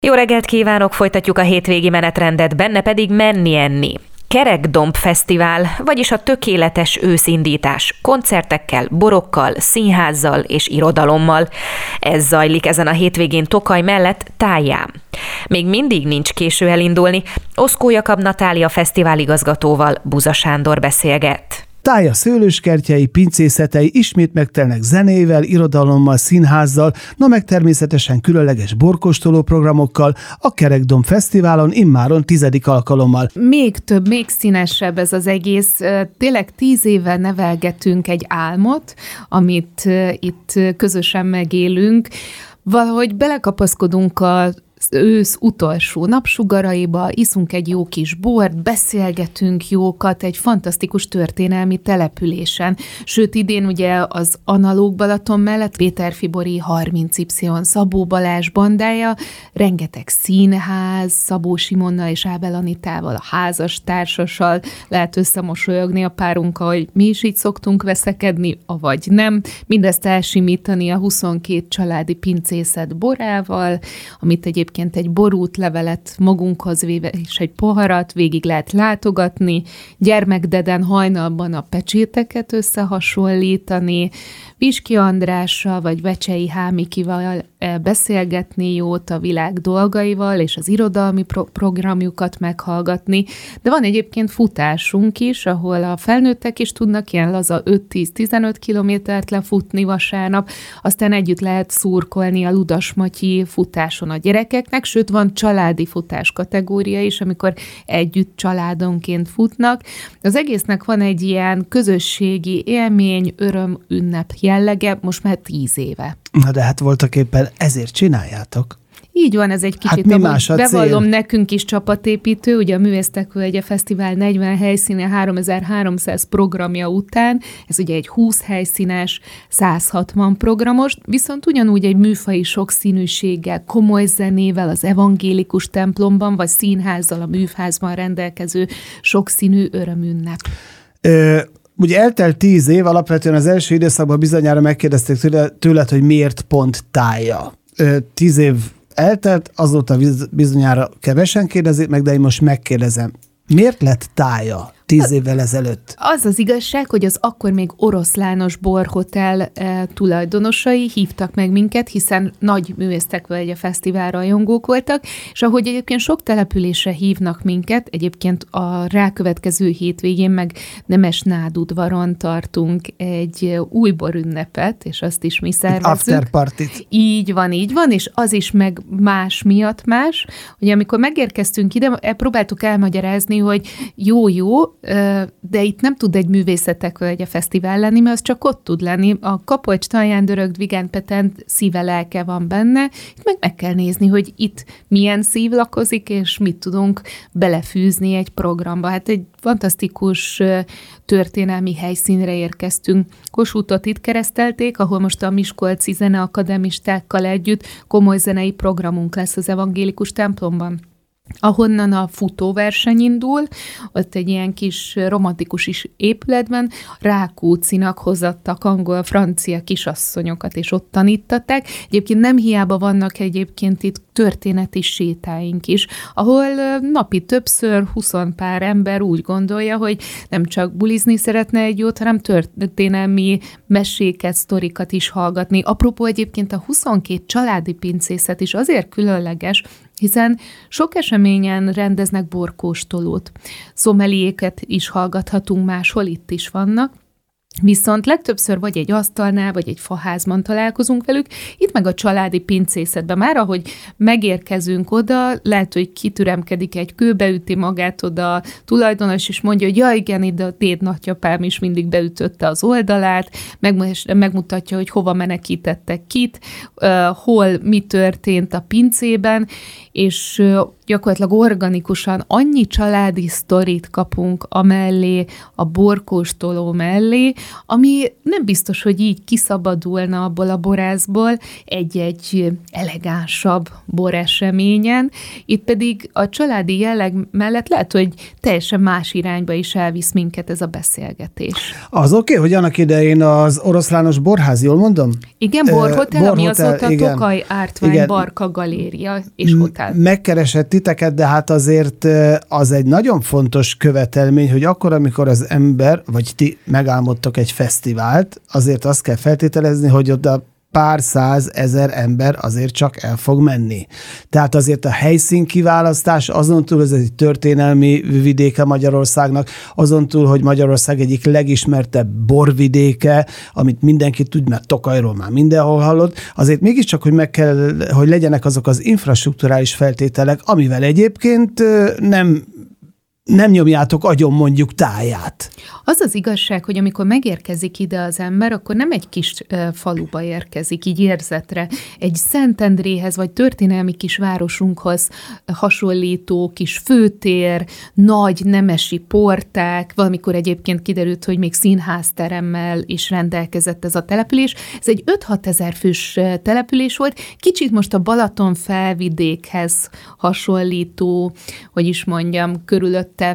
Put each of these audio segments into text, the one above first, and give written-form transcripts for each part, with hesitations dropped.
Jó reggelt kívánok, folytatjuk a hétvégi menetrendet, benne pedig menni-enni. Kerekdomb Fesztivál, vagyis a tökéletes őszindítás, koncertekkel, borokkal, színházzal és irodalommal. Ez zajlik ezen a hétvégén Tokaj mellett Táján. Még mindig nincs késő elindulni, Oszkó Jakab Natália fesztivál-igazgatóval Buza Sándor beszélget. Tája szőlőskertjei, pincészetei ismét megtelnek zenével, irodalommal, színházzal, meg természetesen különleges borkóstoló programokkal, a Kerekdomb Fesztiválon immáron 10. alkalommal. Még több, még színesebb ez az egész. Tényleg 10 éve nevelgetünk egy álmot, amit itt közösen megélünk. Valahogy belekapaszkodunk az ősz utolsó napsugaraiba, iszunk egy jó kis bort, beszélgetünk jókat egy fantasztikus történelmi településen. Sőt, idén ugye az Analóg Balaton mellett Péter Fibori 30Y Szabó Balázs bandája, rengeteg színház, Szabó Simonnal és Ábel Anitával, a házas társassal lehet összemosolyogni a párunkkal, hogy mi is így szoktunk veszekedni, avagy nem. Mindezt elsimítani a 22 családi pincészet borával, amit egyébként egy borútlevelet magunkhoz véve, és egy poharat végig lehet látogatni, gyermekdeden hajnalban a pecséteket összehasonlítani, Piski Andrással vagy Vecsei Hámikival beszélgetni jót a világ dolgaival, és az irodalmi programjukat meghallgatni. De van egyébként futásunk is, ahol a felnőttek is tudnak ilyen laza 5-10-15 kilométert lefutni vasárnap, aztán együtt lehet szurkolni a Ludas-Matyi futáson a gyerekeknek, sőt van családi futás kategória is, amikor együtt családonként futnak. Az egésznek van egy ilyen közösségi élmény, öröm, ünnep jellege, most már 10 éve. Na de hát voltak éppen ezért csináljátok. Így van, ez egy kicsit, bevallom, nekünk is csapatépítő, ugye a Művésztek Völgye Fesztivál 40 helyszíne, 3300 programja után, ez ugye egy 20 helyszínes, 160 programos, viszont ugyanúgy egy műfaji sokszínűséggel, komoly zenével az evangélikus templomban, vagy színházzal a műfázban rendelkező sokszínű örömünnep. Ugye eltelt 10 év, alapvetően az első időszakban bizonyára megkérdezték tőled, hogy miért pont Tája. 10 év eltelt, azóta bizonyára kevesen kérdezik meg, de én most megkérdezem. Miért lett Tája 10 évvel ezelőtt? Az az igazság, hogy az akkor még Oroszlános borhotel tulajdonosai hívtak meg minket, hiszen nagy Művésztek Völgye Fesztivál rajongók voltak, és ahogy egyébként sok településre hívnak minket, egyébként a rákövetkező hétvégén meg Nemesnádudvaron tartunk egy új borünnepet, és azt is mi szervezzük. Afterpartit. Így van, és az is meg más miatt más, hogy amikor megérkeztünk ide, próbáltuk elmagyarázni, hogy jó, de itt nem tud egy Művészetek Völgye Fesztivál lenni, mert az csak ott tud lenni. A Kapocs, Talján, Dörögd, Vigán, Petent szíve, lelke van benne. Itt meg kell nézni, hogy itt milyen szív lakozik, és mit tudunk belefűzni egy programba. Hát egy fantasztikus történelmi helyszínre érkeztünk. Kossuthot itt keresztelték, ahol most a miskolci zeneakademistákkal együtt komoly zenei programunk lesz az evangélikus templomban. Ahonnan a futóverseny indul, ott egy ilyen kis romantikus is épületben Rákóczinak hozattak angol-francia kisasszonyokat, és ott tanítatták. Egyébként nem hiába vannak egyébként itt történeti sétáink is, ahol napi többször 20 pár ember úgy gondolja, hogy nem csak bulizni szeretne egy jót, hanem történelmi meséket, sztorikat is hallgatni. Apropó egyébként a 22 családi pincészet is azért különleges, hiszen sok eseményen rendeznek borkóstolót. Szomeliéket is hallgathatunk máshol, itt is vannak. Viszont legtöbbször vagy egy asztalnál, vagy egy faházban találkozunk velük, itt meg a családi pincészetben. Már ahogy megérkezünk oda, lehet, hogy kitüremkedik egy kő, beüti magát oda a tulajdonos, és mondja, hogy ja igen, ide a déd nagyapám is mindig beütötte az oldalát, megmutatja, hogy hova menekítettek kit, hol mi történt a pincében, és gyakorlatilag organikusan annyi családi sztorit kapunk amellé, a borkóstoló mellé, ami nem biztos, hogy így kiszabadulna abból a borászból egy elegánsabb boreseményen. Itt pedig a családi jelleg mellett lehet, hogy teljesen más irányba is elvisz minket ez a beszélgetés. Az oké, hogy annak idején az Oroszlános Borház, jól mondom? Igen, Borhotel, ami azóta a Tokaj Ártvány Barka Galéria és hotel. Megkeresett titeket, de hát azért az egy nagyon fontos követelmény, hogy akkor, amikor az ember, vagy ti megálmodtok egy fesztivált, azért azt kell feltételezni, hogy oda pár százezer ember azért csak el fog menni. Tehát azért a helyszín kiválasztás, azon túl, ez egy történelmi vidéke Magyarországnak, azon túl, hogy Magyarország egyik legismertebb borvidéke, amit mindenki tud, mert Tokajról már mindenhol hallott, azért mégiscsak, hogy meg kell, hogy legyenek azok az infrastrukturális feltételek, amivel egyébként nem nyomjátok agyon mondjuk táját. Az az igazság, hogy amikor megérkezik ide az ember, akkor nem egy kis faluba érkezik, így érzetre. Egy Szentendréhez, vagy történelmi kis városunkhoz hasonlító kis főtér, nagy nemesi porták, valamikor egyébként kiderült, hogy még színházteremmel is rendelkezett ez a település. Ez egy 5-6 ezer fős település volt, kicsit most a Balaton felvidékhez hasonlító, hogy is mondjam, körülötte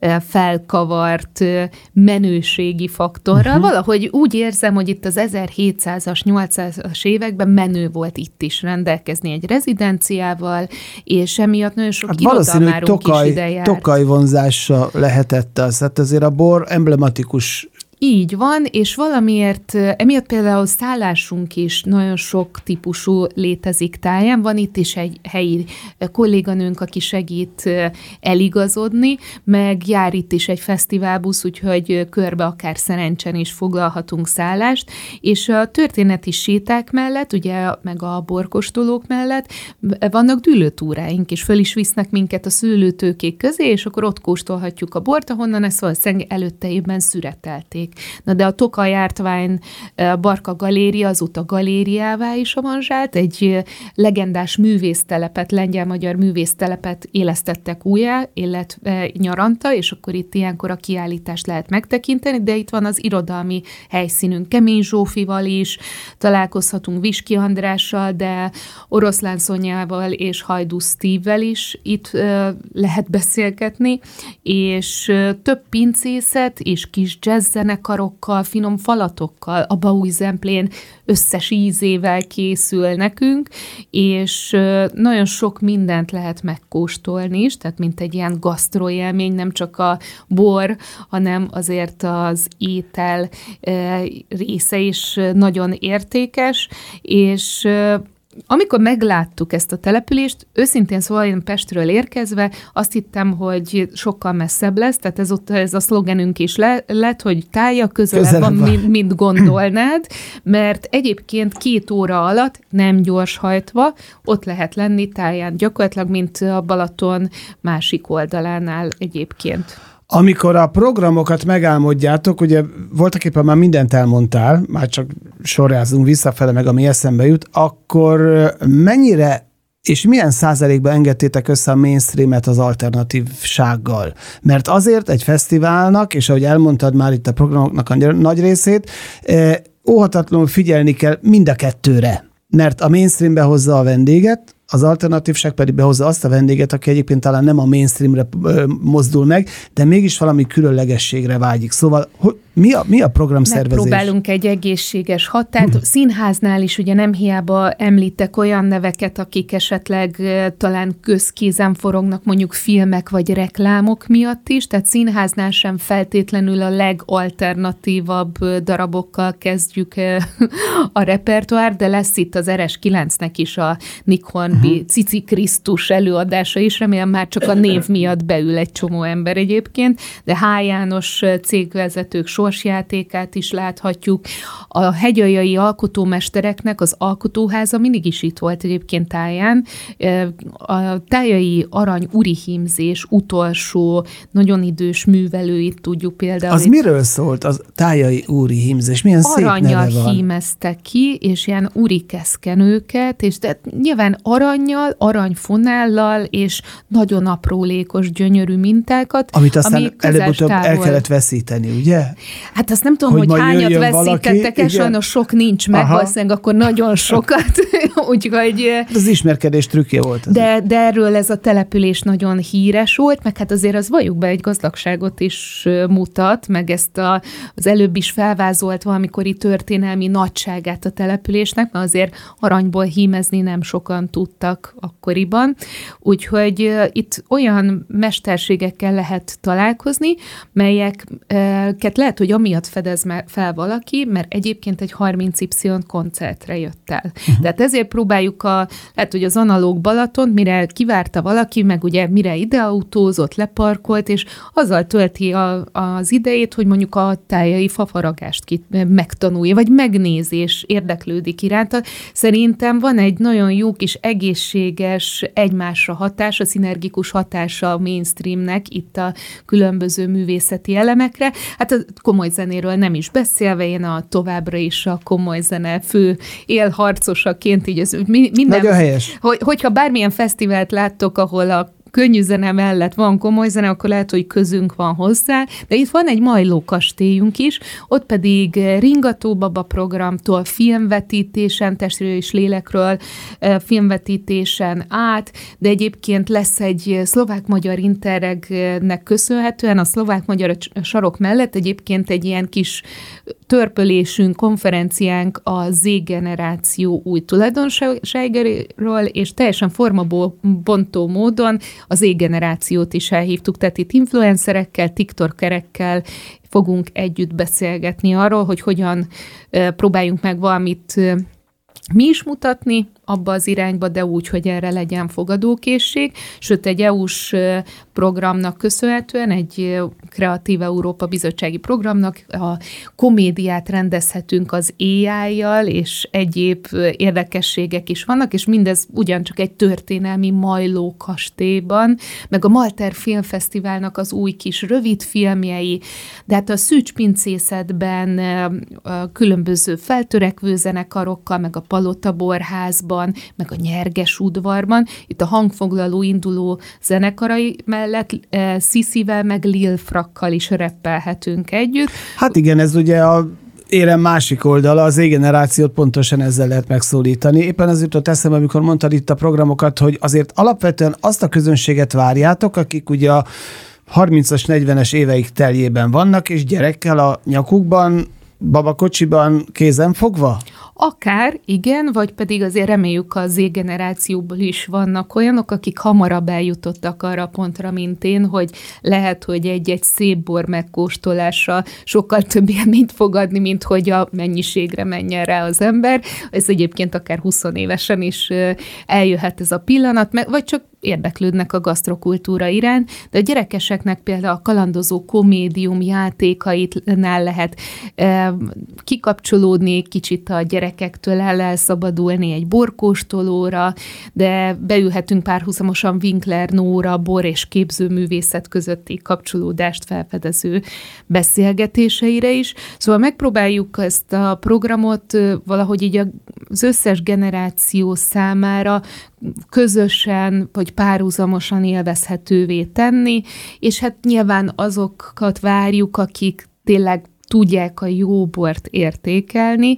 felkavart menőségi faktorral. Valahogy úgy érzem, hogy itt az 1700-as, 800-as években menő volt itt is rendelkezni egy rezidenciával, és emiatt nagyon sok irodalmárunk is ide járt. Tokaj vonzása lehetett az. Hát azért a bor emblematikus. Így van, és valamiért, emiatt például szállásunk is nagyon sok típusú létezik táján. Van itt is egy helyi kolléganőnk, aki segít eligazodni, meg jár itt is egy fesztiválbusz, úgyhogy körbe akár szerencsen is foglalhatunk szállást, és a történeti séták mellett, ugye meg a borkóstolók mellett vannak dűlőtúráink, és föl is visznek minket a szőlőtőkék közé, és akkor ott kóstolhatjuk a bort, ahonnan ezt valószínűleg előtte évben szüretelték. Na de a Tokaj Ártvány Barka Galéria azóta galériává is avanzsált, egy legendás művésztelepet, lengyel-magyar művésztelepet élesztettek újjá, illetve nyaranta, és akkor itt ilyenkor a kiállítást lehet megtekinteni, de itt van az irodalmi helyszínünk, Kemény Zsófival is, találkozhatunk Viski Andrással, de Oroszlán Szonyával és Hajdú Steve-vel is itt lehet beszélgetni, és több pincészet és kis jazzzenekarokkal, finom falatokkal, a Baúj Zemplén összes ízével készül nekünk, és nagyon sok mindent lehet megkóstolni is, tehát mint egy ilyen gasztroélmény, nem csak a bor, hanem azért az étel része is nagyon értékes, és amikor megláttuk ezt a települést, őszintén szóval én Pestről érkezve azt hittem, hogy sokkal messzebb lesz, tehát ez a szlogenünk is lett, hogy tája közelebb van, mint gondolnád, mert egyébként 2 óra alatt, nem gyorshajtva, ott lehet lenni táján, gyakorlatilag, mint a Balaton másik oldalánál egyébként. Amikor a programokat megálmodjátok, ugye voltaképpen már mindent elmondtál, már csak sorrázunk visszafele, meg ami eszembe jut, akkor mennyire és milyen százalékban engedtétek össze a mainstreamet az alternatívsággal? Mert azért egy fesztiválnak, és ahogy elmondtad már itt a programoknak a nagy részét, óhatatlanul figyelni kell mind a kettőre. Mert a mainstream behozza a vendéget, az alternatívság pedig behozza azt a vendéget, aki egyébként talán nem a mainstreamre mozdul meg, de mégis valami különlegességre vágyik. Szóval mi a programszervezés? Megpróbálunk egy egészséges határt. Színháznál is ugye nem hiába említek olyan neveket, akik esetleg talán közkézen forognak mondjuk filmek vagy reklámok miatt is, tehát színháznál sem feltétlenül a legalternatívabb darabokkal kezdjük a repertoár, de lesz itt az RS9-nek is a Nick Hornby Cici Krisztus előadása is, remélem már csak a név miatt beül egy csomó ember egyébként, de H. János cégvezetők sorsjátékát is láthatjuk. A hegyaljai alkotómestereknek az alkotóháza mindig is itt volt egyébként táján. A tájai arany urihímzés utolsó, nagyon idős művelőit tudjuk például. Az miről szólt az tájai urihímzés? Milyen szép neve van? Aranyjal hímeztek ki, és ilyen urikeszkenőket, és de nyilván arany arannyal, aranyfonállal és nagyon aprólékos, gyönyörű mintákat. Amit aztán előbb-utóbb el kellett veszíteni, ugye? Hát azt nem tudom, hogy hányat veszítettek el, sajnos sok nincs meg, valószínűleg akkor nagyon sokat. Úgyhogy... Az ismerkedés trükkje volt. De erről ez a település nagyon híres volt, meg hát azért az valljuk be, egy gazdagságot is mutat, meg ezt az előbb is felvázolt valamikori történelmi nagyságát a településnek, mert azért aranyból hímezni nem sokan tudtak akkoriban. Úgyhogy itt olyan mesterségekkel lehet találkozni, melyeket lehet, hogy amiatt fedez fel valaki, mert egyébként egy 30Y koncertre jött el. Tehát ezért próbáljuk lehet, hogy az analóg Balaton, mire kivárta valaki, meg ugye mire ideautózott, leparkolt, és azzal tölti az idejét, hogy mondjuk a tájai fafaragást megtanulja, vagy megnézi, és érdeklődik iránta. Szerintem van egy nagyon jó kis egészséges egymásra hatás, a szinergikus hatása a mainstreamnek itt a különböző művészeti elemekre. Hát a komoly zenéről nem is beszélve, én továbbra is a komoly zene fő élharcosaként így minden... Nagyon helyes. Hogyha bármilyen fesztivált láttok, ahol a könnyű zene mellett van komoly zene, akkor lehet, hogy közünk van hozzá, de itt van egy Majló kastélyunk is, ott pedig Ringató Baba programtól filmvetítésen, testről és lélekről filmvetítésen át, de egyébként lesz egy szlovák-magyar interregnek köszönhetően, a szlovák-magyar sarok mellett egyébként egy ilyen kis törpölésünk, konferenciánk a Z-generáció új tulajdonságairól, és teljesen formabontó módon az Z-generációt is elhívtuk, tehát itt influencerekkel, tiktokerekkel fogunk együtt beszélgetni arról, hogy hogyan próbáljunk meg valamit mi is mutatni abba az irányba, de úgy, hogy erre legyen fogadókészség. Sőt, egy EU-s programnak köszönhetően, egy Kreatív Európa bizottsági programnak a komédiát rendezhetünk az AI-jal, és egyéb érdekességek is vannak, és mindez ugyancsak egy történelmi Majló kastélyban, meg a Malter Filmfesztiválnak az új kis rövid filmjei, de hát a Szűcs pincészetben különböző feltörekvő zenekarokkal, meg a Palota Borházban, meg a Nyerges udvarban. Itt a hangfoglaló induló zenekarai mellett Sziszivel, meg Lil Frakkal is reppelhetünk együtt. Hát igen, ez ugye a érem másik oldala, az Z-generációt pontosan ezzel lehet megszólítani. Éppen az jutott eszembe, amikor mondtad itt a programokat, hogy azért alapvetően azt a közönséget várjátok, akik ugye a 30-as, 40-es éveik teljében vannak, és gyerekkel a nyakukban, babakocsiban, kézen fogva? Akár, igen, vagy pedig azért reméljük a Z-generációból is vannak olyanok, akik hamarabb eljutottak arra a pontra, mint én, hogy lehet, hogy egy szép bor megkóstolása sokkal több élményt fog adni, mint hogy a mennyiségre menjen rá az ember. Ez egyébként akár 20 évesen is eljöhet ez a pillanat, vagy csak érdeklődnek a gasztrokultúra iránt, de a gyerekeseknek például a kalandozó komédium játékaitnál lehet kikapcsolódni, kicsit a gyerekektől elszabadulni egy borkóstolóra, de beülhetünk párhuzamosan Winkler Nóra bor és képzőművészet közötti kapcsolódást felfedező beszélgetéseire is. Szóval megpróbáljuk ezt a programot valahogy így az összes generáció számára közösen vagy párhuzamosan élvezhetővé tenni, és hát nyilván azokat várjuk, akik tényleg tudják a jó bort értékelni,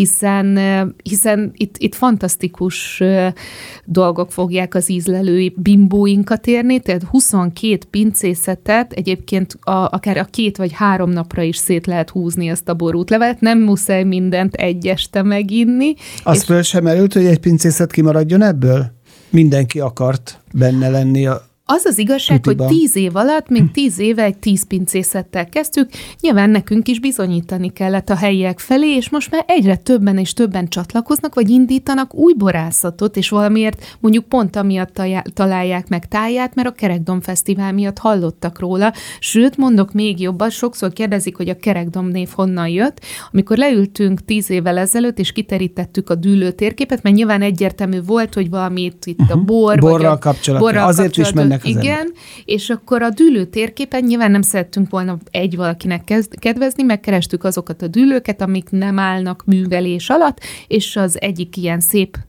hiszen itt fantasztikus dolgok fogják az ízlelői bimbóinkat érni, tehát 22 pincészetet egyébként akár a 2 vagy 3 napra is szét lehet húzni ezt a borútlevelet, nem muszáj mindent egy este meginni. Az föl sem merült, hogy egy pincészet kimaradjon ebből? Mindenki akart benne lenni Az az igazság, hogy 10 év alatt, még 10 éve egy 10 pincészettel kezdtük, nyilván nekünk is bizonyítani kellett a helyiek felé, és most már egyre többen és többen csatlakoznak, vagy indítanak új borászatot, és valamiért mondjuk pont amiatt találják meg táját, mert a Kerekdomb Fesztivál miatt hallottak róla. Sőt, mondok még jobban, sokszor kérdezik, hogy a Kerekdomb név honnan jött. Amikor leültünk 10 évvel ezelőtt, és kiterítettük a dűlő térképet, mert nyilván egyértelmű volt, hogy valamit itt a borral kapcsolatban. Azért is mennek. Igen, és akkor a dűlő térképen nyilván nem szerettünk volna egy valakinek kedvezni, megkerestük azokat a dűlőket, amik nem állnak művelés alatt, és az egyik ilyen szép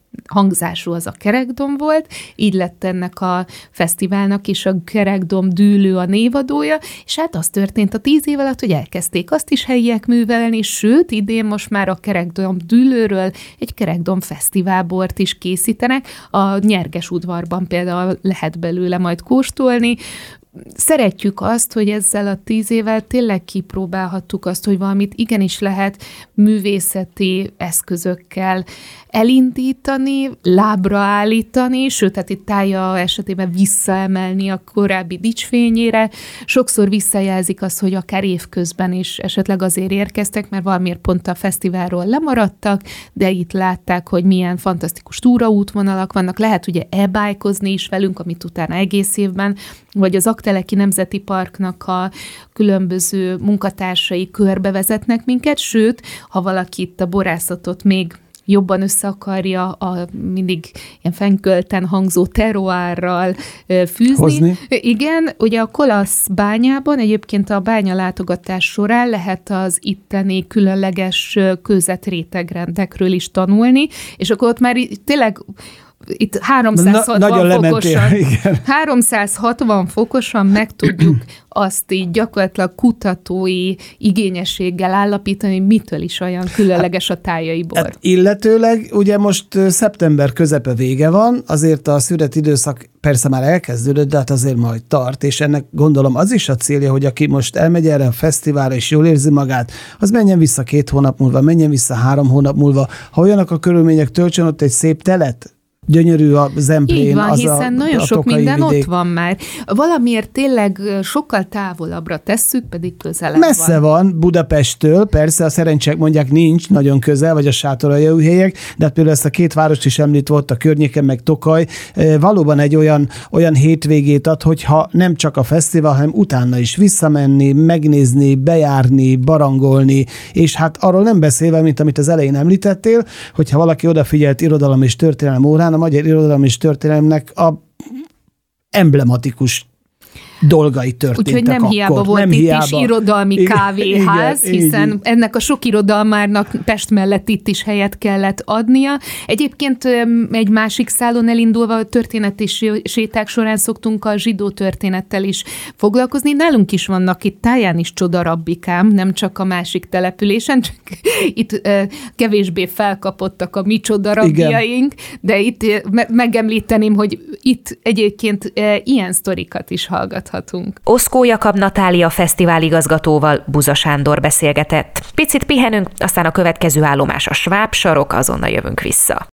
hangzású az a Kerekdomb volt, így lett ennek a fesztiválnak is a Kerekdomb dűlő a névadója, és hát az történt a 10 év alatt, hogy elkezdték azt is helyiek művelni, sőt, idén most már a Kerekdomb dűlőről egy Kerekdomb fesztiválbort is készítenek, a Nyergesudvarban például lehet belőle majd kóstolni. Szeretjük azt, hogy ezzel a 10 évvel tényleg kipróbálhattuk azt, hogy valamit igenis lehet művészeti eszközökkel elindítani, lábra állítani, sőt, tehát itt Tája esetében visszaemelni a korábbi dicsfényére. Sokszor visszajelzik azt, hogy akár évközben is esetleg azért érkeztek, mert valamiért pont a fesztiválról lemaradtak, de itt látták, hogy milyen fantasztikus túraútvonalak vannak. Lehet ugye e-bike-ozni is velünk, amit utána egész évben, vagy az Aggteleki Nemzeti Parknak a különböző munkatársai körbevezetnek minket, sőt, ha valaki itt a borászatot még jobban össze akarja a mindig ilyen fennkölten hangzó terroárral fűzni. Hozni. Igen, ugye a Kolasz bányában egyébként a bányalátogatás során lehet az itteni különleges kőzetrétegrendekről is tanulni, és akkor ott már tényleg itt 360 fokosan meg tudjuk azt így gyakorlatilag kutatói igényességgel állapítani, hogy mitől is olyan különleges a tájai bor. Hát illetőleg ugye most szeptember közepe vége van, azért a szüret időszak persze már elkezdődött, de hát azért majd tart, és ennek gondolom az is a célja, hogy aki most elmegy erre a fesztiválra és jól érzi magát, az menjen vissza 2 hónap múlva, menjen vissza 3 hónap múlva. Ha olyanak a körülmények, töltsön ott egy szép telet, gyönyörű a Zemplén. Így van, az hiszen nagyon a sok minden vidék. ott van már. Valamiért tényleg sokkal távolabbra tesszük, pedig közelebb messze van Budapesttől, persze a szerencsák mondják nincs nagyon közel, vagy a sátoraljaújhelyek, de hát például ezt a 2 várost is említ volt a környéken, meg Tokaj. Valóban egy olyan hétvégét ad, hogyha nem csak a fesztivál, hanem utána is visszamenni, megnézni, bejárni, barangolni, és hát arról nem beszélve, mint amit az elején említettél, hogyha valaki odafigyelt irodalom és történelem órán, a magyar irodalom és történelemnek a emblematikus dolgai történtek. Úgyhogy nem hiába akkor. volt nem itt hiába. is irodalmi kávéház, hiszen ennek a sok irodalmárnak Pest mellett itt is helyet kellett adnia. Egyébként egy másik szálon elindulva a történeti séták során szoktunk a zsidó történettel is foglalkozni. Nálunk is vannak itt Táján is csodarabbikám, nem csak a másik településen, csak itt kevésbé felkapottak a mi csodarabbiaink, de itt megemlíteném, hogy itt egyébként ilyen sztorikat is hallgat. Oszkó Jakab Natália fesztiváligazgatóval Buza Sándor beszélgetett. Picit pihenünk, aztán a következő állomás a Sváb sarok, azonnal jövünk vissza.